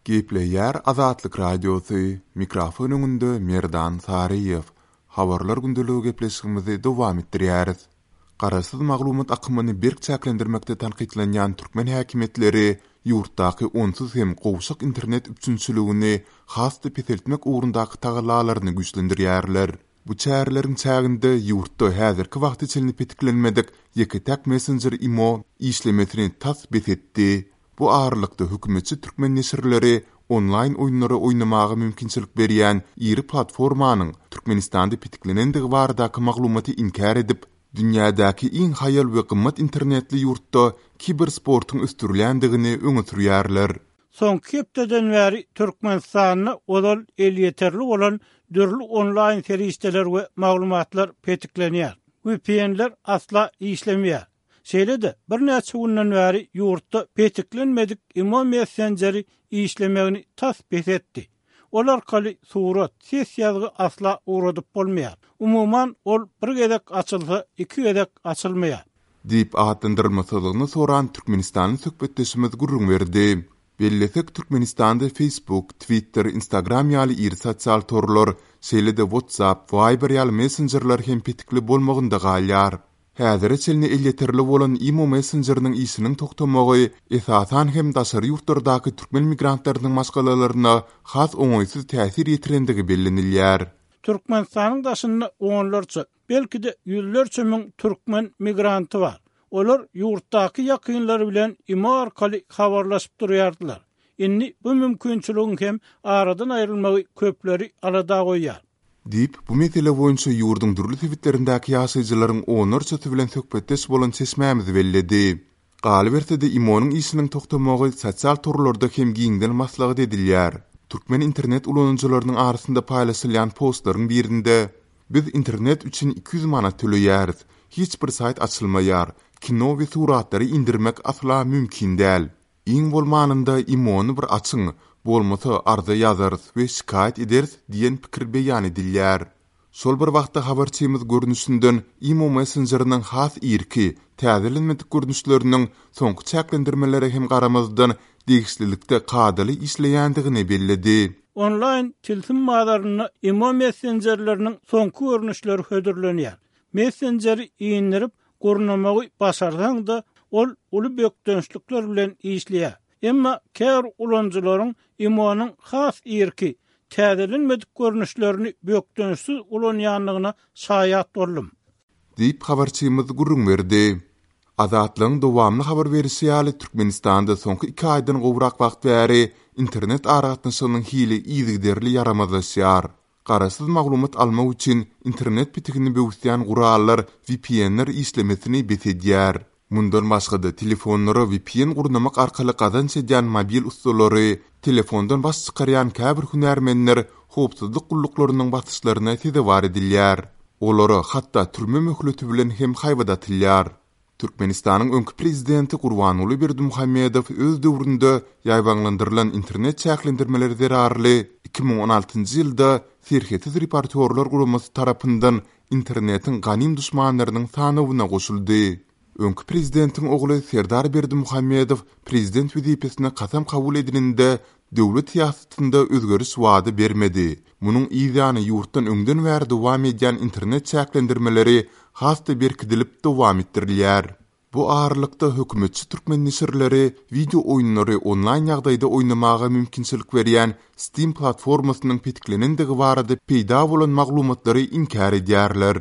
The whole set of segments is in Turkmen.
Gepleyer Azatlyk Radiosu mikrofon öňünde Merdan Sariýew. Habarlar gündölügi gepleşigimizi dowam etdirýäris. Garasyz maglumat akymyny berkçäklendirmekde tanqidlenýän türkmen häkimetleri ýurtdaky onsuz hem gowşak internet üçünçülügini hasty peseltmek ugrundaky tagallalaryny güýçlendirýärler. Bu çärelerin çäginde ýurtda häzirki wagt içinde petiklenmedik ýeketek messenger imo işlemesini tasbit etdi. Bu ağırlıkta hükümetçi Türkmen nesirleri online oyunları oynamağa mümkinçilik berýän iri platformanın Türkmenistanda petiklenendigi baradaky maglumaty inkar edip, dünyadaky iň hayal we gymmat internetli ýurtda kibersportyň östüriländigini öňe sürýärler. Soňky hepdeden bäri Türkmenistanyny olal el ýeterli bolan dörli online serişdeler we maglumatlar petiklenýär. VPN'ler asla işlemýär. Şeýle-de bir näçe gündan bäri ýurtda petiklenmedik imo messengeri işlemegini tasbit etdi. Olar arkaly surat, ses ýazgy asla uradyp bolmaýar. Umuman ol bir gedek açylsa, iki gedek açylmaýar. Diýip ahatlandyrylmasylygyny soran Türkmenistanyň söhbetdeşimiz gurrun berdi. Bellesek Türkmenistanda Facebook, Twitter, Instagram ýaly iri sosial torlar, şeýle-de WhatsApp, Viber ýaly messengerler hem petikli bolmagynda galýar. Häzir çelini elýeterli bolan imo messengeriniň işiniň tokdamagy esasan hem daşary ýurtlardaky türkmen migrantlarynyň maskalaryna has oňaýsyz täsir ýetirendigi bellenilýär. Türkmenistanyň daşynda onlarça, belki-de ýüzlerçe miň türkmen migranty bar. Olar ýurtdaky ýakynlary bilen imo arkaly habarlaşyp durýardylar. Indi bu mümkinçiligiň hem aradan aýrylmagy köpleri alada goýýar. Dip bu mesele boýunça ýurdun durly sebitlerindäki ýaşaýjylaryň onarça bilen söhbetdeş bolan çeşmämizi belledi. Galbertde imonyň işiniň tokdamagy sosial torlarda hem giňden maslahat edilýär. Türkmen internet ulanjylarynyň arasynda paýlaşylýan postlaryň birinde biz internet üçin 200 manat töleýäris. Hiç bir sayt açylmaýar. Kino we suratlary indirmek asla mümkin däl. Iň bolmanynda imony bir açyň. Bolmasa arda ýazarys we şikayet ederiz diýen pikir beýan edilýär. Şol bir wagtda habarçymyz görnüşinden imo messengeriniň has irki, täzelenmedik görnüşleriniň soňky çäklendirmeleri hem garamazdan degişlilikde kadaly işleýändigini belledi. Online tilsim mağdararyny imo messengerleriniň soňky görnüşleri hödürlenýär. Messengeri iňdirip gurnamagy başarsaň da ol uly bökdönçlikler bilen işleýär. Emma kär ulanjylaryň imonyň has irki, täzelenmedik görnüşlerini bökdönçsiz ulanýanlygyna şaýat boldum. Diýip habarçymyz gurrun berdi. Azatlyň dowamly habar berişi ýaly Türkmenistanda soňky 2 aýdan gowrak wagt bäri internet aratnaşynyň hili ýygyderli yaramazlaşýar. Garasyz maglumat almak üçin internet pitigini böwüsýän gurallar VPN'ler işlemesini besedýär. Mundan başga telefonlara VPN gurnamak arkaly kazanç edýän mobil usullary, telefondan baş çykarýan käbir hünärmenler howpsuzlyk gulluklarının batyşlaryna tezewar edilýär. Olary hatda türme möhleti bilen hem haýbadatylýar. Türkmenistanyň öňkü prezidenti Gurbanuly Berdimuhammedow öz döwründe ýaýbanlandyrylan internet çäklendirmeleri zerarly 2016-njy ýylda Serhetiz reportyorlar guramasy tarapyndan internetiň ganym düşmanlarynyň sanawyna goşuldy. Öňkü prezidentiň ogly Serdar Berdimuhammedow prezident wezipesine kasam kabul edilende döwlet siýasatynda özgörüş wady bermedi. Munyň ýygyny ýurtdan öňden bäri dowam edýän internet çäklendirmeleri hasty berkidilip dowam etdirilýär. Bu ağırlykda hökümetçi türkmen nesirleri video oýunlary online ýagdaýda oýnamaga mümkinçilik berýän Steam platformasynyň petiklenendigi barada peýda bolan maglumatlary inkar edýärler.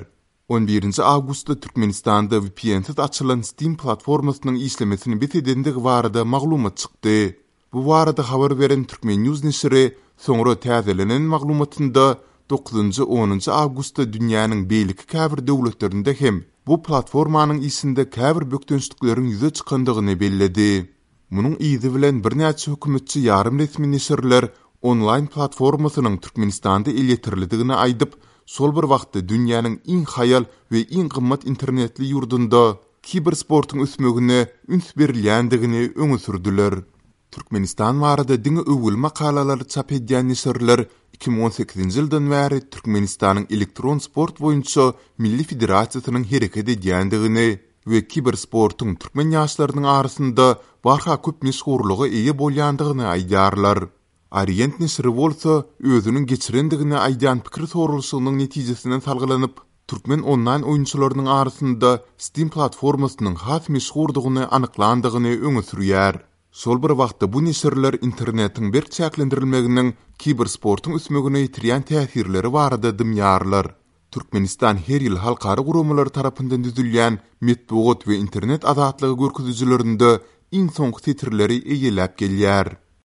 11 awgustda Türkmenistanda VPN-siz açylan Steam platformasynyň işlemesini besedendigi barada maglumat çykdy. Bu barada habar beren Türkmen News nesiri soňra täzelenen maglumatynda 9-10 awgustda dünýäniň beýleki käbir döwletlerinde hem bu platformanyň işinde käbir bökdönçlikleriň ýüze çykandygyny belledi. Munyň izi bilen bir näçe hökümetçi ýarym resmi nesirler online platformasynyň Türkmenistanda elýetirligini aýdyp, sol bir wagtda dünýäniň iň haýal we iň gymmat internetli ýurdunda kibersportyň ösmegine üns berilýändigini öňe sürdüler. Türkmenistan barada diňe öwül makalalary çap edýän nesirler 2018-nji ýyldan bäri Türkmenistanyň elektron sport boýunça Milli Federasiýasynyň hereket edýändigini we kibersportyň türkmen ýaşlarynyň arasynda barha köp meşhurlygy eýe bolýandygyny aýdýarlar. Orient Nesri bolsa özünün geçirendigine aýdan pikir sorulşygynyň netijesinden salgylanyp, türkmen online oýunçylarynyň arasynda Steam platformasynyň has meşhurdygyny anyklandygyny öňe sürýär. Sol bir wagtda bu nesirler internetiň bir çäklendirilmeginiň kibersportyň üsmegine ýitirýän täsirleri barada dymýarlar. Türkmenistan her ýyl halkary guramalar tarapyndan düzülýän metbuat we internet azatlygy görkezüjilerinde iň soňky titirleri eýelläp gelýär.